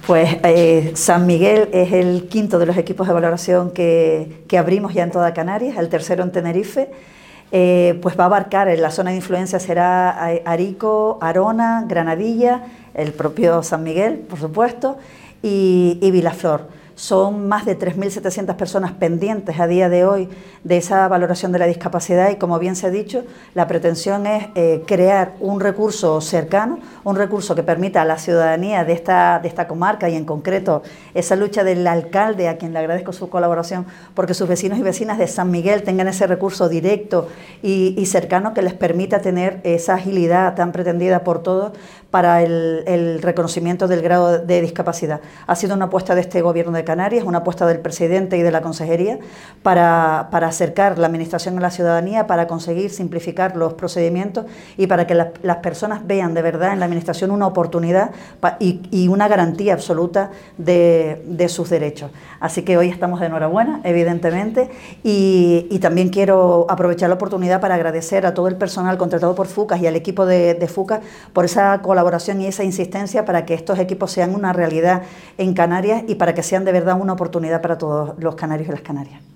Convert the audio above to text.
Pues San Miguel es el quinto de los equipos de valoración que abrimos ya en toda Canarias, el tercero en Tenerife. Pues va a abarcar, en la zona de influencia será Arico, Arona, Granadilla, el propio San Miguel, por supuesto, y Vilaflor. Son más de 3.700 personas pendientes a día de hoy de esa valoración de la discapacidad y, como bien se ha dicho, la pretensión es crear un recurso cercano, un recurso que permita a la ciudadanía de esta comarca y en concreto esa lucha del alcalde, a quien le agradezco su colaboración, porque sus vecinos y vecinas de San Miguel tengan ese recurso directo y cercano que les permita tener esa agilidad tan pretendida por todos para el reconocimiento del grado de discapacidad. Ha sido una apuesta de este Gobierno de Canarias, una apuesta del presidente y de la consejería para acercar la administración a la ciudadanía, para conseguir simplificar los procedimientos y para que las personas vean de verdad en la administración una oportunidad y una garantía absoluta de sus derechos. Así que hoy estamos de enhorabuena, evidentemente, y también quiero aprovechar la oportunidad para agradecer a todo el personal contratado por FUCAS y al equipo de FUCAS por esa colaboración y esa insistencia para que estos equipos sean una realidad en Canarias y para que sean de verdad una oportunidad para todos los canarios y las canarias.